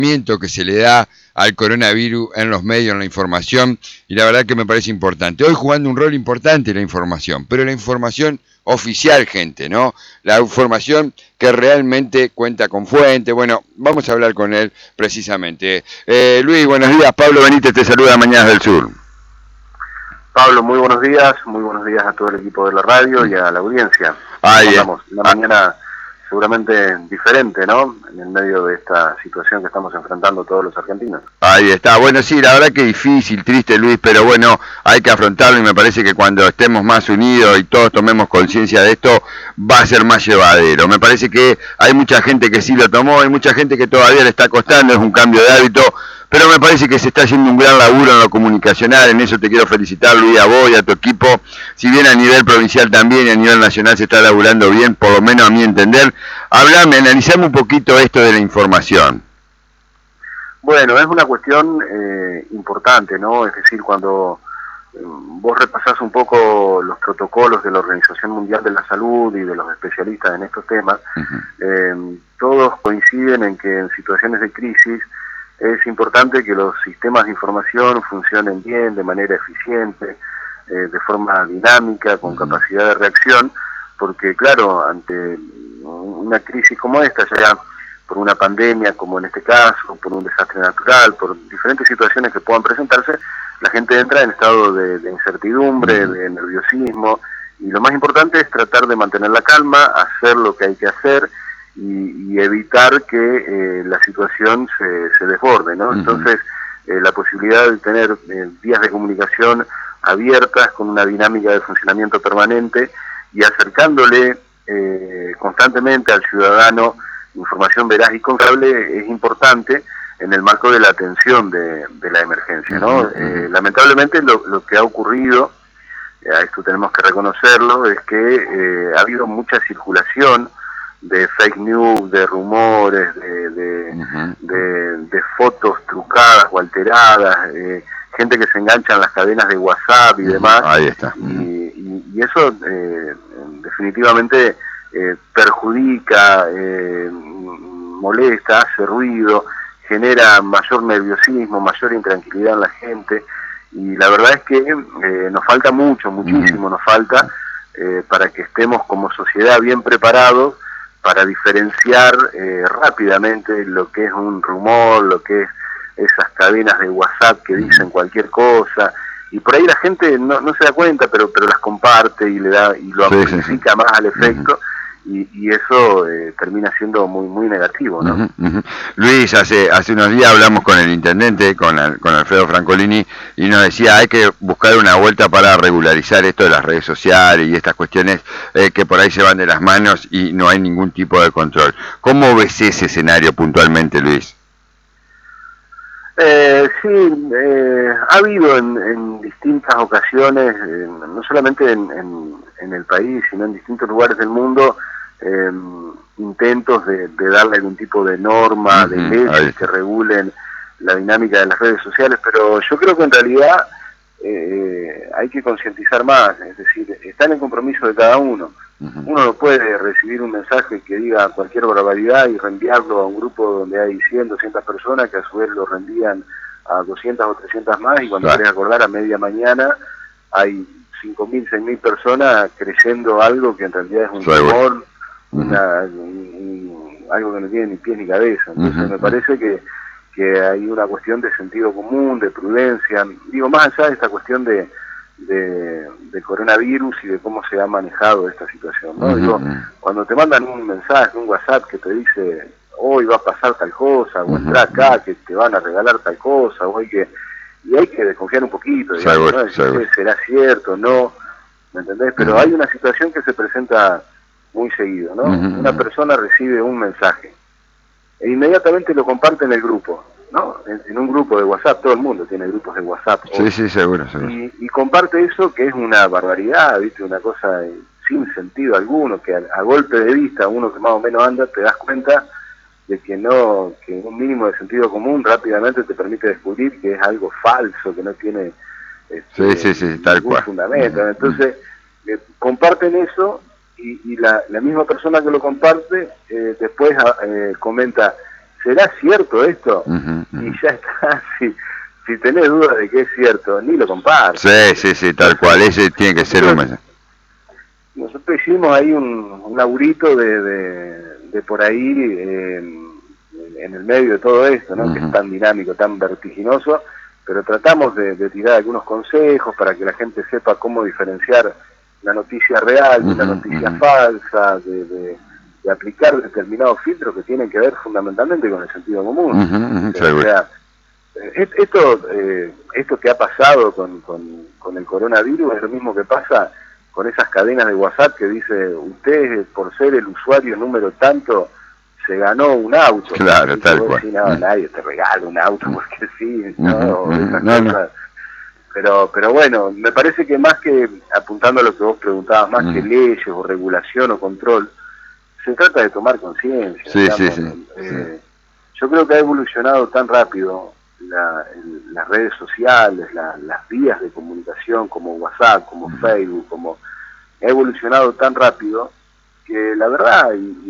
que se le da al coronavirus en los medios, en la información, y la verdad que me parece importante. Hoy jugando un rol importante la información, pero la información oficial, gente, ¿no? La información que realmente cuenta con fuente. Bueno, vamos a hablar con él precisamente. Luis, buenos días. Pablo Benítez te saluda, Mañanas del Sur. Pablo, muy buenos días a todo el equipo de la radio y a la audiencia. Estamos una mañana seguramente diferente, ¿no? En el medio de esta situación que estamos enfrentando todos los argentinos. Ahí está. Bueno, sí, la verdad que difícil, triste, Luis, pero bueno, hay que afrontarlo y me parece que cuando estemos más unidos y todos tomemos conciencia de esto, va a ser más llevadero. Me parece que hay mucha gente que sí lo tomó, hay mucha gente que todavía le está costando, es un cambio de hábito, pero me parece que se está haciendo un gran laburo en lo comunicacional, en eso te quiero felicitar, Luis, a vos y a tu equipo, si bien a nivel provincial también y a nivel nacional se está laburando bien, por lo menos a mi entender. Hablame, analizame un poquito esto de la información. Bueno, es una cuestión importante, ¿no? Es decir, cuando vos repasás un poco los protocolos de la Organización Mundial de la Salud y de los especialistas en estos temas, todos coinciden en que en situaciones de crisis es importante que los sistemas de información funcionen bien, de manera eficiente, de forma dinámica, con capacidad de reacción, porque claro, ante una crisis como esta, ya por una pandemia como en este caso, por un desastre natural, por diferentes situaciones que puedan presentarse, la gente entra en estado de incertidumbre, de nerviosismo, y lo más importante es tratar de mantener la calma, hacer lo que hay que hacer y evitar que la situación se desborde, ¿no? Entonces, la posibilidad de tener vías de comunicación abiertas con una dinámica de funcionamiento permanente y acercándole constantemente al ciudadano información veraz y confiable es importante en el marco de la atención de la emergencia, ¿no? Lamentablemente lo que ha ocurrido, a esto tenemos que reconocerlo, es que ha habido mucha circulación de fake news, de rumores, de fotos trucadas o alteradas, gente que se engancha en las cadenas de WhatsApp y demás. Ahí está. Y eso definitivamente perjudica, molesta, hace ruido, genera mayor nerviosismo, mayor intranquilidad en la gente, y la verdad es que nos falta muchísimo nos falta para que estemos como sociedad bien preparados para diferenciar rápidamente lo que es un rumor, lo que es esas cadenas de WhatsApp que dicen cualquier cosa, y por ahí la gente no se da cuenta, pero las comparte y le da y lo amplifica más al efecto. Y eso termina siendo muy negativo, ¿no? Luis, hace unos días hablamos con el intendente, con Alfredo Francolini, y nos decía hay que buscar una vuelta para regularizar esto de las redes sociales y estas cuestiones que por ahí se van de las manos y no hay ningún tipo de control. ¿Cómo ves ese escenario puntualmente, Luis? Sí, ha habido en distintas ocasiones, no solamente en el país, sino en distintos lugares del mundo, intentos de darle algún tipo de norma, de leyes que regulen la dinámica de las redes sociales, pero yo creo que en realidad hay que concientizar más, es decir, está en el compromiso de cada uno. Uno no puede recibir un mensaje que diga cualquier barbaridad y reenviarlo a un grupo donde hay 100, 200 personas que a su vez lo reenvían a 200 o 300 más, y cuando querés acordar a media mañana hay 5.000, 6.000 personas creyendo algo que en realidad es un rumor, algo que no tiene ni pies ni cabeza. Entonces me parece que hay una cuestión de sentido común, de prudencia, digo, más allá de esta cuestión de coronavirus y de cómo se ha manejado esta situación, ¿no? Digo, cuando te mandan un mensaje, un WhatsApp que te dice hoy va a pasar tal cosa, o entra acá que te van a regalar tal cosa, o hay que desconfiar un poquito, digamos, ¿no? ¿Será cierto? No, ¿me entendés? Pero hay una situación que se presenta muy seguido, ¿no? Una persona recibe un mensaje e inmediatamente lo comparte en el grupo, ¿no? En un grupo de WhatsApp, todo el mundo tiene grupos de WhatsApp. Sí, seguro. Y comparte eso que es una barbaridad, ¿viste? Una cosa sin sentido alguno, que a golpe de vista, uno que más o menos anda, te das cuenta de que un mínimo de sentido común rápidamente te permite descubrir que es algo falso, que no tiene ningún fundamento. Entonces, comparten eso y la misma persona que lo comparte después comenta, ¿será cierto esto? Y ya está, si tenés dudas de que es cierto, ni lo compartas. Sí, tal cual, ese tiene que ser un mensaje. Nosotros hicimos ahí un laburito de por ahí, en el medio de todo esto, ¿no? Que es tan dinámico, tan vertiginoso, pero tratamos de tirar algunos consejos para que la gente sepa cómo diferenciar una noticia real de una noticia falsa, de aplicar determinados filtros que tienen que ver fundamentalmente con el sentido común. O sea, esto que ha pasado con el coronavirus es lo mismo que pasa con esas cadenas de WhatsApp que dice, usted por ser el usuario número tanto se ganó un auto. Claro, tal cual. No, nadie te regala un auto porque sí, ¿no? Pero bueno, me parece que más que, apuntando a lo que vos preguntabas, más que leyes o regulación o control, se trata de tomar conciencia. Yo creo que ha evolucionado tan rápido las redes sociales, las vías de comunicación como WhatsApp, como Facebook, ha evolucionado tan rápido que la verdad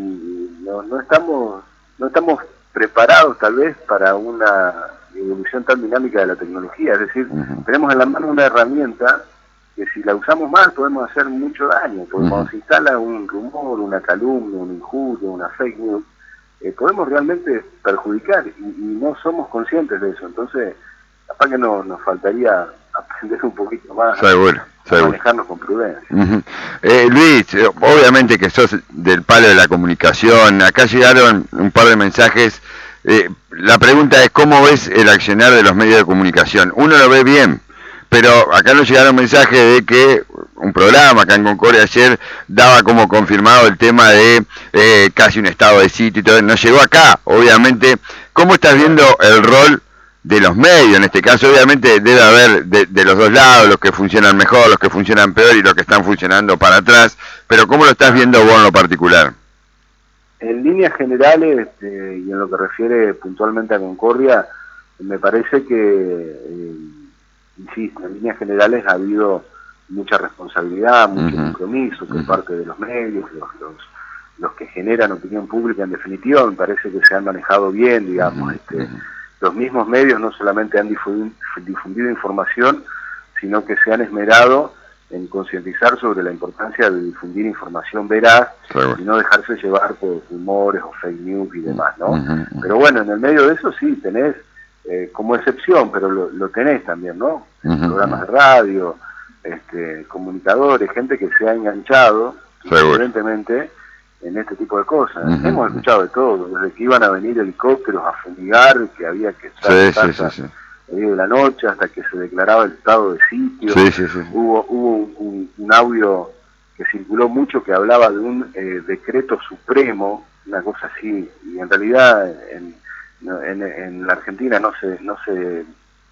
no estamos preparados tal vez para una evolución tan dinámica de la tecnología. Es decir, tenemos en la mano una herramienta que si la usamos mal podemos hacer mucho daño, porque cuando se instala un rumor, una calumnia, una injuria, una fake news, podemos realmente perjudicar y no somos conscientes de eso. Entonces, capaz que nos faltaría aprender un poquito más a manejarnos con prudencia. Luis, obviamente que sos del palo de la comunicación, acá llegaron un par de mensajes. La pregunta es, ¿cómo ves el accionar de los medios de comunicación? Uno lo ve bien, pero acá nos llegaron mensajes de que un programa acá en Concordia ayer daba como confirmado el tema de casi un estado de sitio y todo. Nos llegó acá, obviamente. ¿Cómo estás viendo el rol de los medios? En este caso, obviamente, debe haber de los dos lados, los que funcionan mejor, los que funcionan peor y los que están funcionando para atrás. Pero ¿cómo lo estás viendo vos en lo particular? En líneas generales, y en lo que refiere puntualmente a Concordia, me parece que, insisto, en líneas generales ha habido mucha responsabilidad, mucho compromiso por parte de los medios, los que generan opinión pública. En definitiva, me parece que se han manejado bien, digamos. Los mismos medios no solamente han difundido información, sino que se han esmerado en concientizar sobre la importancia de difundir información veraz y no dejarse llevar por rumores o fake news y demás, ¿no? Pero bueno, en el medio de eso sí tenés, como excepción, pero lo tenés también, ¿no? Programas de radio, comunicadores, gente que se ha enganchado, evidentemente, en este tipo de cosas. Hemos escuchado de todo, desde que iban a venir helicópteros a fumigar, que había que estar en medio de la noche, hasta que se declaraba el estado de sitio. Hubo un audio que circuló mucho que hablaba de un decreto supremo, una cosa así, y en realidad en la Argentina no se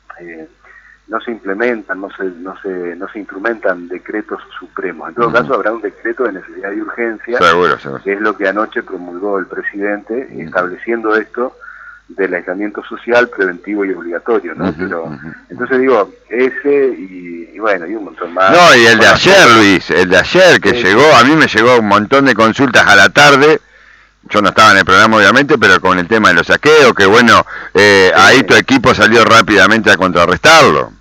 implementan, no se instrumentan decretos supremos. En todo caso habrá un decreto de necesidad y urgencia, que es lo que anoche promulgó el presidente, estableciendo esto del aislamiento social preventivo y obligatorio, ¿no? Pero entonces digo, ese y bueno, y un montón más. No, y el de ayer, Luis, el de ayer que llegó, a mí me llegó un montón de consultas a la tarde. Yo no estaba en el programa, obviamente, pero con el tema de los saqueos, que bueno, ahí tu equipo salió rápidamente a contrarrestarlo.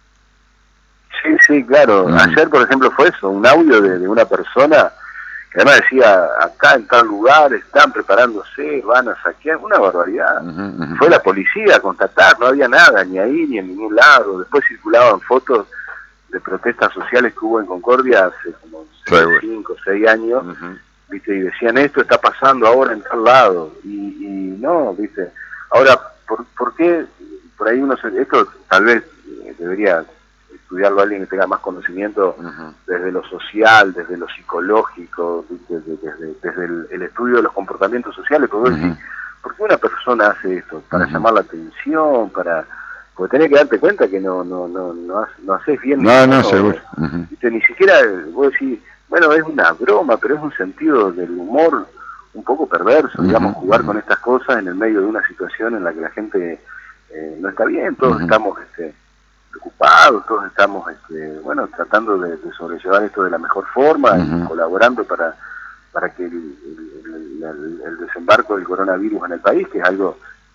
Sí, claro. Ayer, por ejemplo, fue eso, un audio de una persona que además decía, acá en tal lugar están preparándose, van a saquear, una barbaridad. Fue la policía a constatar, no había nada, ni ahí ni en ningún lado. Después circulaban fotos de protestas sociales que hubo en Concordia hace como 5 o 6 años, ¿viste? Y decían, esto está pasando ahora en tal lado, y no, ¿viste? Ahora, ¿por qué? Por ahí esto tal vez debería estudiarlo alguien que tenga más conocimiento desde lo social, desde lo psicológico, desde el estudio de los comportamientos sociales, porque ¿por qué una persona hace esto? Para llamar la atención, porque tenés que darte cuenta que no haces bien. Seguro. Ni siquiera, vos decís, bueno, es una broma, pero es un sentido del humor un poco perverso, digamos, jugar con estas cosas en el medio de una situación en la que la gente no está bien, todos estamos preocupados, todos estamos bueno, tratando de sobrellevar esto de la mejor forma y colaborando para que el desembarco del coronavirus en el país, que es algo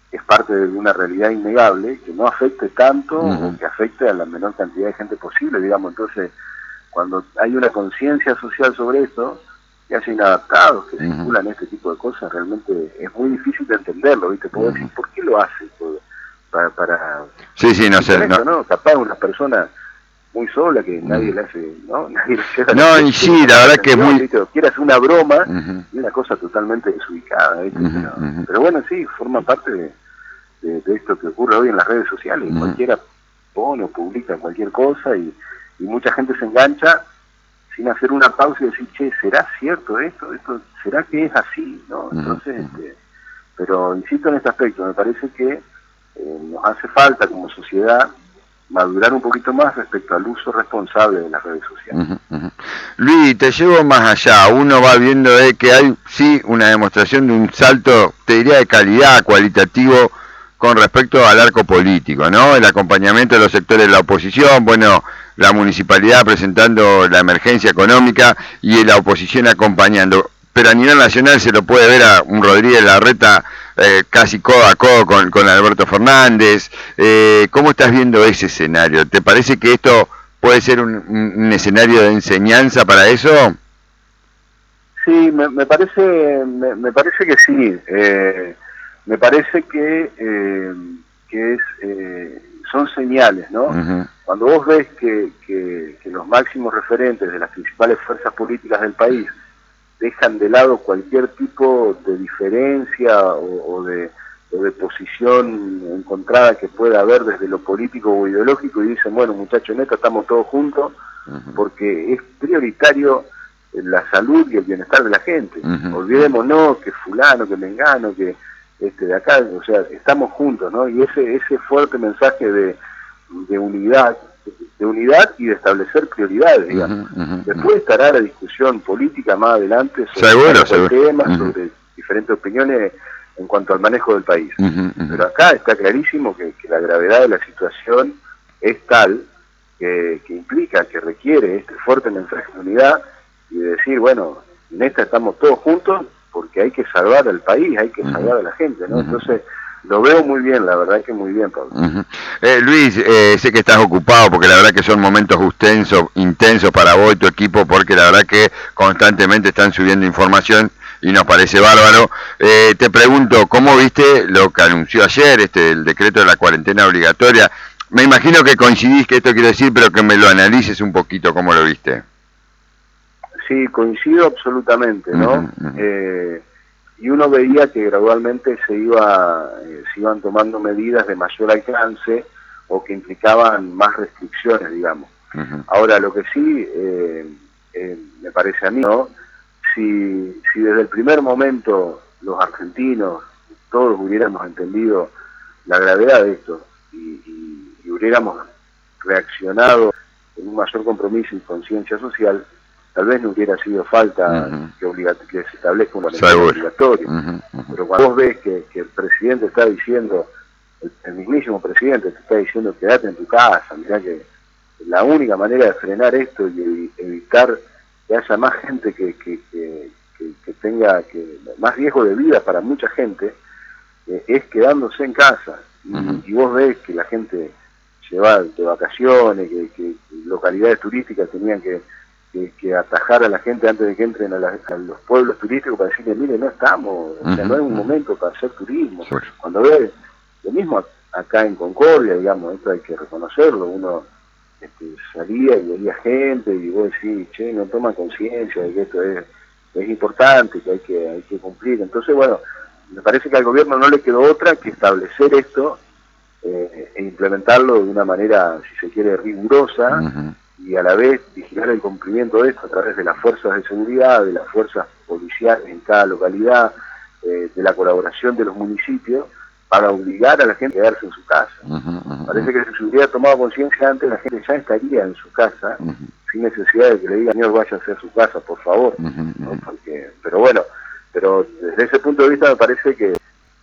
es parte de una realidad innegable, que no afecte tanto o que afecte a la menor cantidad de gente posible, digamos. Entonces, cuando hay una conciencia social sobre esto, que haya inadaptados que circulan este tipo de cosas, realmente es muy difícil de entenderlo, ¿viste? Puedo decir, ¿por qué lo hace? Para sí, no sé. ¿no? Capaz una persona muy sola que nadie le hace, ¿no? Nadie le hace no, y sí, la verdad que es muy... ¿viste? Quiere hacer una broma y una cosa totalmente desubicada, ¿viste? Pero bueno, sí, forma parte de esto que ocurre hoy en las redes sociales. Cualquiera pone o publica cualquier cosa y mucha gente se engancha sin hacer una pausa y decir, che, ¿será cierto esto? ¿Será que es así? ¿No? Entonces, pero insisto en este aspecto, me parece que nos hace falta como sociedad madurar un poquito más respecto al uso responsable de las redes sociales. Luis, te llevo más allá. Uno va viendo que hay, sí, una demostración de un salto, te diría, de calidad, cualitativo, con respecto al arco político, ¿no? El acompañamiento de los sectores de la oposición, bueno, la municipalidad presentando la emergencia económica y la oposición acompañando. Pero a nivel nacional se lo puede ver a un Rodríguez Larreta casi codo a codo con Alberto Fernández. ¿Cómo estás viendo ese escenario? ¿Te parece que esto puede ser un escenario de enseñanza para eso? Sí, me parece que sí. Me parece que son señales, ¿no? Cuando vos ves que los máximos referentes de las principales fuerzas políticas del país dejan de lado cualquier tipo de diferencia o de posición encontrada que pueda haber desde lo político o ideológico y dicen, bueno, muchachos, en esto estamos todos juntos porque es prioritario la salud y el bienestar de la gente. Olvidémonos que fulano, que mengano, que de acá, o sea, estamos juntos, ¿no? Y ese fuerte mensaje de unidad y de establecer prioridades, digamos. Después estará la discusión política más adelante sobre temas, sobre diferentes opiniones en cuanto al manejo del país. Pero acá está clarísimo que la gravedad de la situación es tal que implica, que requiere este fuerte mensaje de unidad y de decir, bueno, en esta estamos todos juntos porque hay que salvar al país, hay que salvar a la gente, ¿no? Entonces, lo veo muy bien, la verdad que muy bien, Pablo. Luis, sé que estás ocupado porque la verdad que son momentos intensos para vos y tu equipo porque la verdad que constantemente están subiendo información y nos parece bárbaro. Te pregunto, ¿cómo viste lo que anunció ayer, el decreto de la cuarentena obligatoria? Me imagino que coincidís que esto quiere decir, pero que me lo analices un poquito, ¿cómo lo viste? Sí, coincido absolutamente, ¿no? Y uno veía que gradualmente se iban tomando medidas de mayor alcance o que implicaban más restricciones, digamos. Ahora, lo que sí me parece a mí, ¿no? Si desde el primer momento los argentinos, todos hubiéramos entendido la gravedad de esto y hubiéramos reaccionado con un mayor compromiso y conciencia social, tal vez no hubiera sido falta que se establezca una cuarentena obligatoria. Pero cuando vos ves que el presidente está diciendo, el mismísimo presidente te está diciendo quédate en tu casa, mirá que la única manera de frenar esto y evitar que haya más gente que tenga más riesgo de vida para mucha gente, es quedándose en casa. Y vos ves que la gente se va de vacaciones, que localidades turísticas tenían que atajar a la gente antes de que entren a los pueblos turísticos para decirle, mire, no estamos, o sea, no es un momento para hacer turismo. Cuando ves, lo mismo acá en Concordia, digamos, esto hay que reconocerlo, uno salía y veía gente y vos decís, che, no toma conciencia de que esto es importante, que hay que cumplir. Entonces, bueno, me parece que al gobierno no le quedó otra que establecer esto e implementarlo de una manera, si se quiere, rigurosa, y a la vez vigilar el cumplimiento de esto a través de las fuerzas de seguridad, de las fuerzas policiales en cada localidad, de la colaboración de los municipios, para obligar a la gente a quedarse en su casa. Parece que si se hubiera tomado conciencia antes, la gente ya estaría en su casa, sin necesidad de que le digan, señor, vaya a hacer su casa, por favor. ¿No? Pero bueno, pero desde ese punto de vista me parece que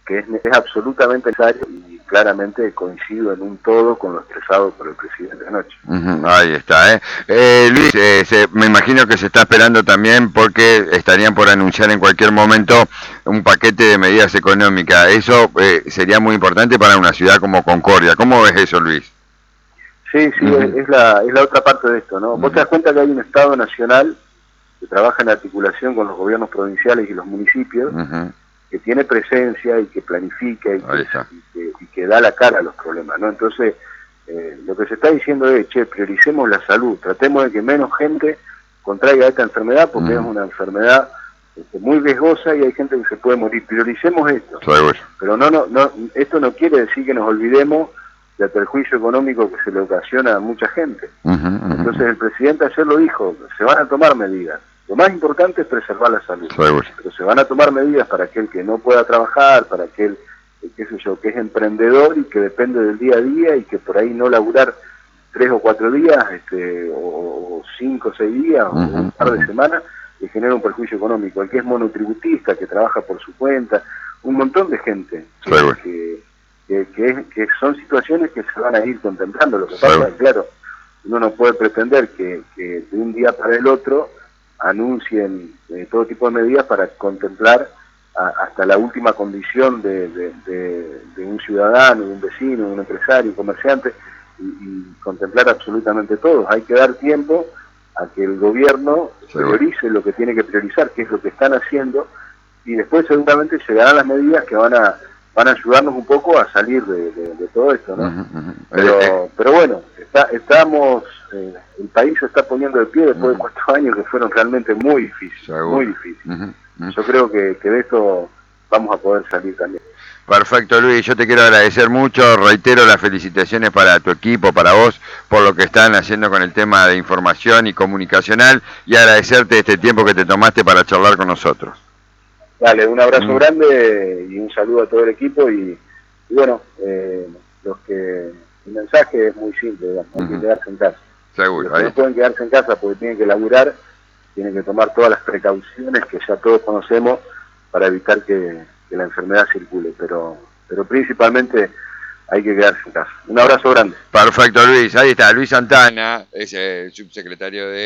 que es absolutamente necesario, y claramente coincido en un todo con lo expresado por el presidente anoche. Ahí está, Luis, me imagino que se está esperando también porque estarían por anunciar en cualquier momento un paquete de medidas económicas. Eso sería muy importante para una ciudad como Concordia. ¿Cómo ves eso, Luis? Sí, es la otra parte de esto, ¿no? Vos te das cuenta que hay un Estado nacional que trabaja en articulación con los gobiernos provinciales y los municipios, que tiene presencia y que planifica y que da la cara a los problemas, ¿no? Entonces, lo que se está diciendo es, prioricemos la salud, tratemos de que menos gente contraiga esta enfermedad, porque es una enfermedad muy riesgosa y hay gente que se puede morir. Prioricemos esto. Pero esto no quiere decir que nos olvidemos del perjuicio económico que se le ocasiona a mucha gente. Entonces el presidente ayer lo dijo, se van a tomar medidas. Lo más importante es preservar la salud. Pero se van a tomar medidas para aquel que no pueda trabajar, para aquel, qué sé yo, que es emprendedor y que depende del día a día y que por ahí no laburar 3 o 4 días, o 5 o 6 días, o un par de semanas, le genera un perjuicio económico. El que es monotributista, que trabaja por su cuenta, un montón de gente que son situaciones que se van a ir contemplando. Lo que pasa, claro, uno no puede pretender que de un día para el otro anuncien todo tipo de medidas para contemplar hasta la última condición de un ciudadano, de un vecino, de un empresario, un comerciante, y contemplar absolutamente todo. Hay que dar tiempo a que el gobierno priorice lo que tiene que priorizar, que es lo que están haciendo, y después seguramente llegarán las medidas que van a ayudarnos un poco a salir de todo esto, ¿no? Pero bueno, estamos, el país se está poniendo de pie después de 4 años que fueron realmente muy difíciles, muy difíciles. Yo creo que de esto vamos a poder salir también. Perfecto, Luis, yo te quiero agradecer mucho, reitero las felicitaciones para tu equipo, para vos, por lo que están haciendo con el tema de información y comunicacional, y agradecerte este tiempo que te tomaste para charlar con nosotros. Dale, un abrazo grande y un saludo a todo el equipo, y bueno, el mensaje es muy simple, digamos, hay que quedarse en casa. Seguro. Los que no pueden quedarse en casa porque tienen que laburar, tienen que tomar todas las precauciones que ya todos conocemos para evitar que la enfermedad circule, pero principalmente hay que quedarse en casa. Un abrazo grande. Perfecto, Luis. Ahí está, Luis Santana, es el subsecretario de